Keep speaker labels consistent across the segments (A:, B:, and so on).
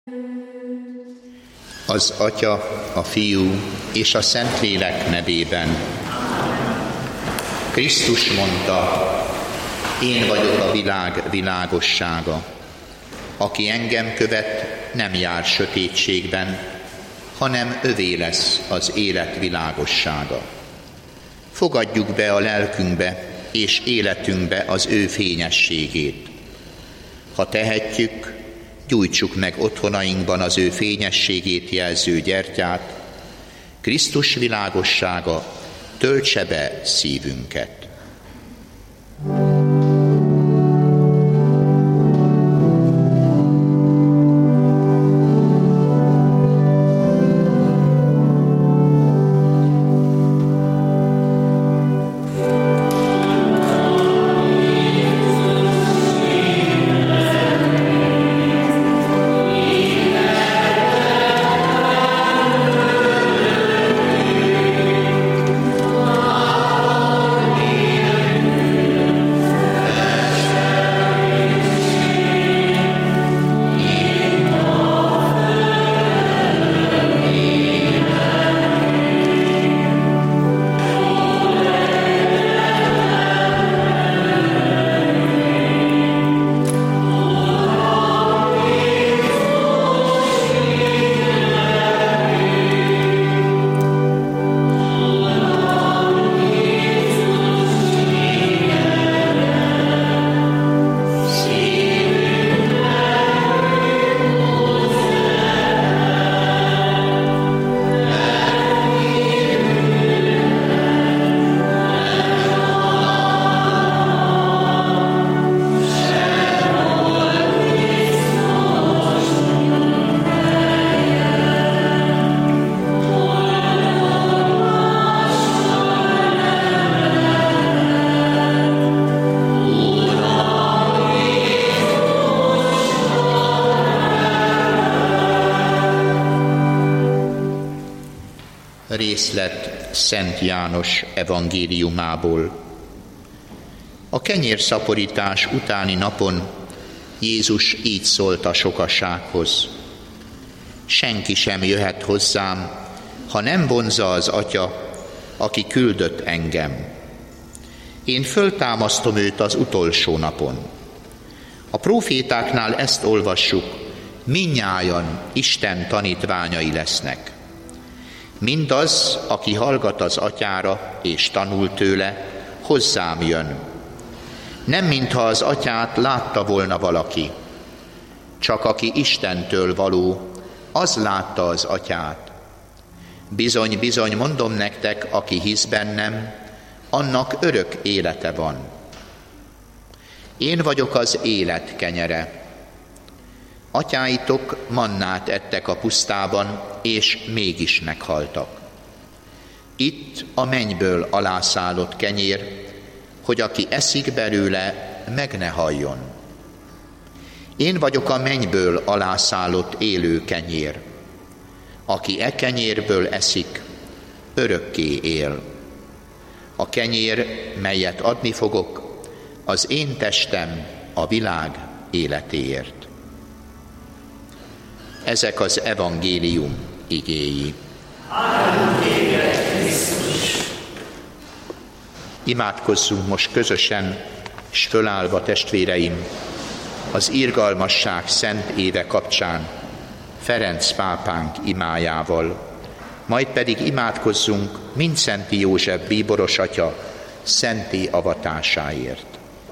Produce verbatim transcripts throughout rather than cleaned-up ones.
A: Az Atya, a Fiú és a Szentlélek nevében. Krisztus mondta, én vagyok a világ világossága. Aki engem követ, nem jár sötétségben, hanem övé lesz az élet világossága. Fogadjuk be a lelkünkbe és életünkbe az ő fényességét. Ha tehetjük, gyújtsuk meg otthonainkban az ő fényességét jelző gyertyát, Krisztus világossága töltse be szívünket. Részlet Szent János evangéliumából. A kenyérszaporítás utáni napon Jézus így szólt a sokasághoz: senki sem jöhet hozzám, ha nem vonzza az Atya, aki küldött engem. Én föltámasztom őt az utolsó napon. A prófétáknál ezt olvassuk, mindnyájan Isten tanítványai lesznek. Mindaz, aki hallgat az Atyára és tanul tőle, hozzám jön. Nem mintha az Atyát látta volna valaki, csak aki Istentől való, az látta az Atyát. Bizony, bizony, mondom nektek, aki hisz bennem, annak örök élete van. Én vagyok az élet kenyere. Atyáitok mannát ettek a pusztában, és mégis meghaltak. Itt a mennyből alászállott kenyér, hogy aki eszik belőle, meg ne haljon. Én vagyok a mennyből alászállott élő kenyér. Aki e kenyérből eszik, örökké él. A kenyér, melyet adni fogok, az én testem a világ életéért. Ezek az evangélium igéi. Imádkozzunk most közösen, és fölállva, testvéreim, az irgalmasság szent éve kapcsán Ferenc pápánk imájával, majd pedig imádkozzunk Mindszenty József bíboros atya szentté avatásáért.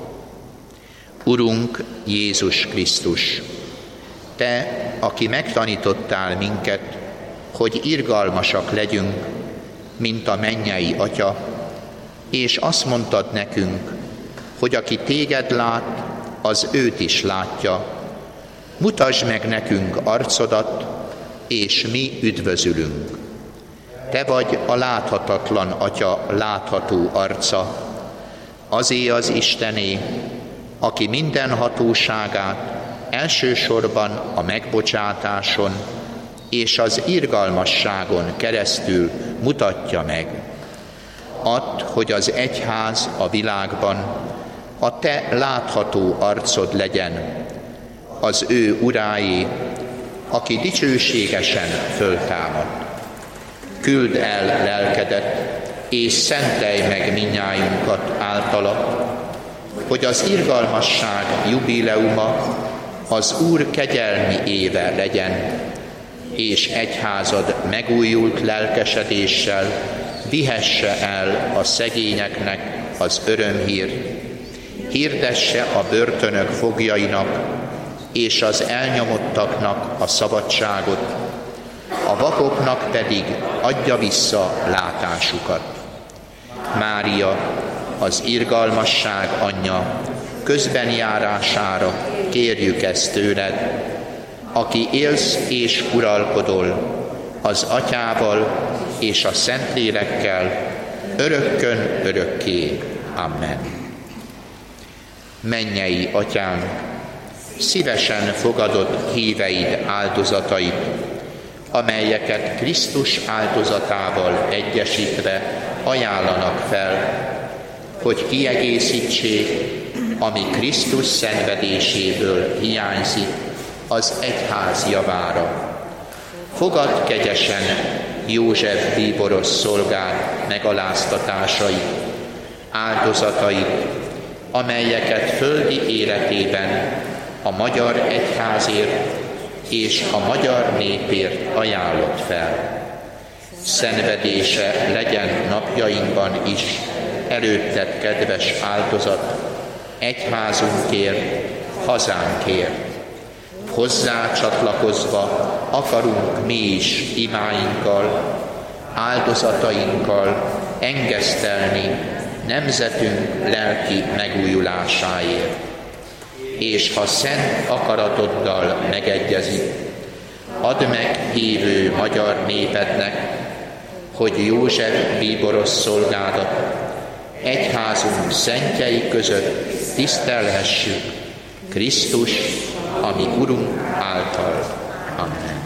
A: Urunk Jézus Krisztus, Te, aki megtanítottál minket, hogy irgalmasak legyünk, mint a mennyei Atya, és azt mondtad nekünk, hogy aki téged lát, az őt is látja. Mutasd meg nekünk arcodat, és mi üdvözülünk. Te vagy a láthatatlan Atya látható arca, azé az Istené, aki minden hatóságát elsősorban a megbocsátáson és az irgalmasságon keresztül mutatja meg. Add, hogy az egyház a világban a te látható arcod legyen, az ő uráé, aki dicsőségesen föltámad. Küld el lelkedet, és szentelj meg minnyájunkat általa, hogy az irgalmasság jubileuma az Úr kegyelmi éve legyen, és egyházad megújult lelkesedéssel vihesse el a szegényeknek az örömhírt, hirdesse a börtönök foglyainak és az elnyomottaknak a szabadságot, a vakoknak pedig adja vissza látásukat. Mária, az irgalmasság anyja, közben járására kérjük ezt tőled, aki élsz és uralkodol az Atyával és a Szentlélekkel, örökkön örökké. Amen. Mennyei Atyánk, szívesen fogadott híveid áldozatait, amelyeket Krisztus áldozatával egyesítve ajánlanak fel, hogy kiegészítsék, ami Krisztus szenvedéséből hiányzik az egyház javára. Fogadd kegyesen József bíboros szolgád megaláztatásait, áldozatait, amelyeket földi életében a magyar egyházért és a magyar népért ajánlott fel. Szenvedése legyen napjainkban is előtted kedves áldozat, egyházunkért, hazánkért. Hozzá csatlakozva akarunk mi is imáinkkal, áldozatainkkal engesztelni nemzetünk lelki megújulásáért. És ha szent akaratoddal megegyezik, add meg hívő magyar népednek, hogy József bíboros szolgádat egyházunk szentjei között tisztelhessük Krisztus, ami Urunk által. Amen.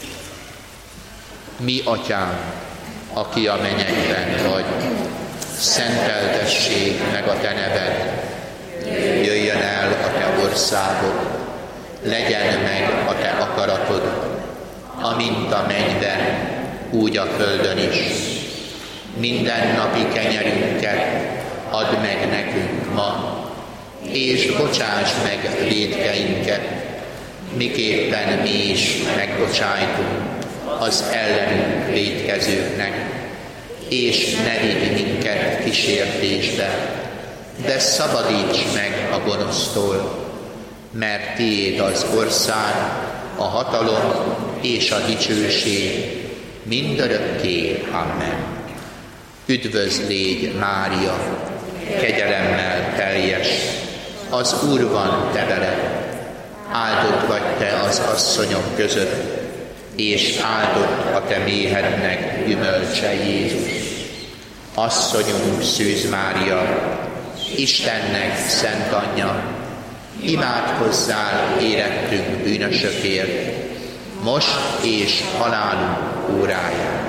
A: Mi Atyánk, aki a mennyekben vagy, szenteltessék meg a te neved, jöjjön el a te országod, legyen meg a te akaratod, amint a mennyben, úgy a földön is. Minden napi kenyerünket add meg nekünk ma, és bocsáss meg vétkeinket, miképpen mi is megbocsájtunk az ellenünk vétkezőknek, és ne vigy minket kísértésbe, de szabadíts meg a gonosztól, mert tiéd az ország, a hatalom és a dicsőség mindörökké. Amen. Üdvözl légy, Mária, kegyelemmel teljes, az Úr van te veled, áldott vagy te az asszonyok között, és áldott a te méhednek gyümölcse Jézus. Asszonyunk Szűz Mária, Istennek szent anyja, imádkozzál érettünk bűnösökért, most és halálunk óráján.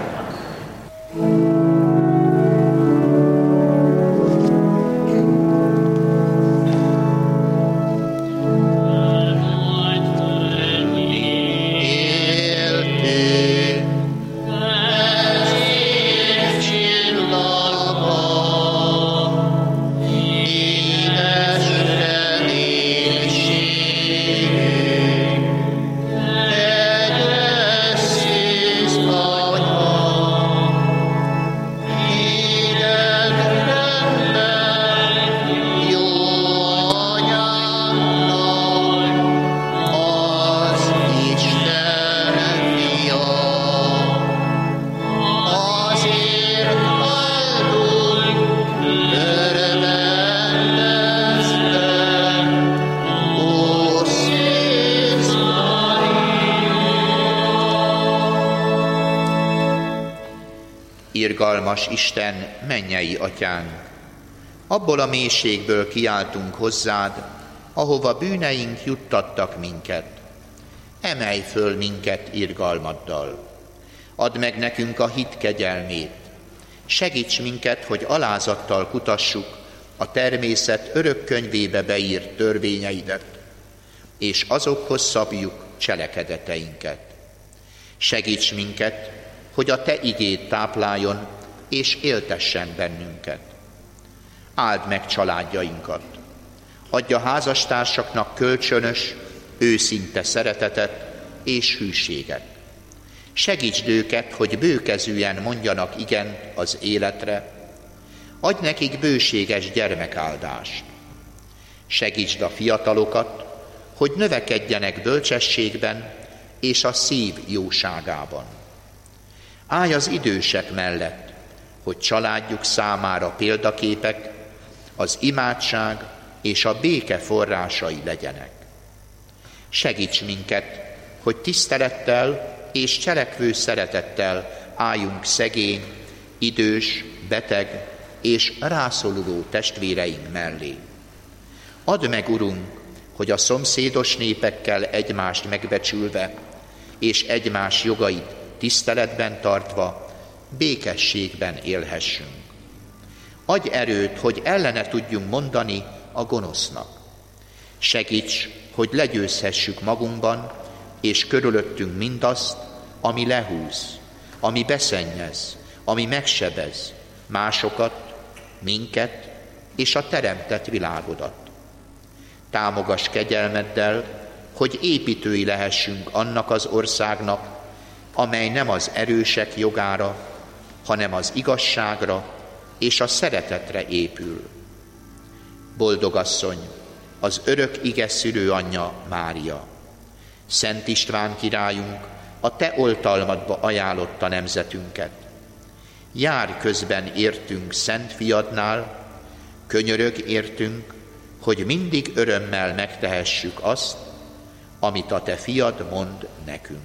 A: Irgalmas Isten, mennyei Atyánk, abból a mélységből kiáltunk hozzád, ahova bűneink juttattak minket. Emelj föl minket irgalmaddal. Add meg nekünk a hit kegyelmét. Segíts minket, hogy alázattal kutassuk a természet örök könyvébe beírt törvényeidet, és azokhoz szabjuk cselekedeteinket. Segíts minket, hogy a Te igéd tápláljon és éltessen bennünket. Áld meg családjainkat. Adj a házastársaknak kölcsönös, őszinte szeretetet és hűséget. Segítsd őket, hogy bőkezűen mondjanak igent az életre. Adj nekik bőséges gyermekáldást. Segítsd a fiatalokat, hogy növekedjenek bölcsességben és a szív jóságában. Állj az idősek mellett, hogy családjuk számára példaképek, az imádság és a béke forrásai legyenek. Segíts minket, hogy tisztelettel és cselekvő szeretettel álljunk szegény, idős, beteg és rászoruló testvéreink mellé. Add meg, Urunk, hogy a szomszédos népekkel egymást megbecsülve és egymás jogait tiszteletben tartva békességben élhessünk. Adj erőt, hogy ellene tudjunk mondani a gonosznak. Segíts, hogy legyőzhessük magunkban és körülöttünk mindazt, ami lehúz, ami beszennyez, ami megsebez másokat, minket és a teremtett világodat. Támogass kegyelmeddel, hogy építői lehessünk annak az országnak, amely nem az erősek jogára, hanem az igazságra és a szeretetre épül. Boldog asszony, az örök ige szülő anyja Mária, Szent István királyunk, a te oltalmadba ajánlotta nemzetünket. Jár közben értünk Szent Fiadnál, könyörög értünk, hogy mindig örömmel megtehessük azt, amit a te fiad mond nekünk.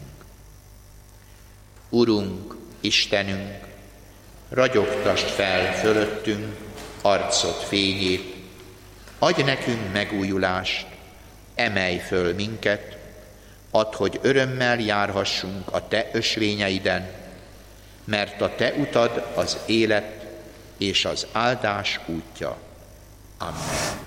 A: Urunk, Istenünk, ragyogtasd fel fölöttünk arcod fényét, adj nekünk megújulást, emelj föl minket, add, hogy örömmel járhassunk a te ösvényeiden, mert a te utad az élet és az áldás útja. Amen.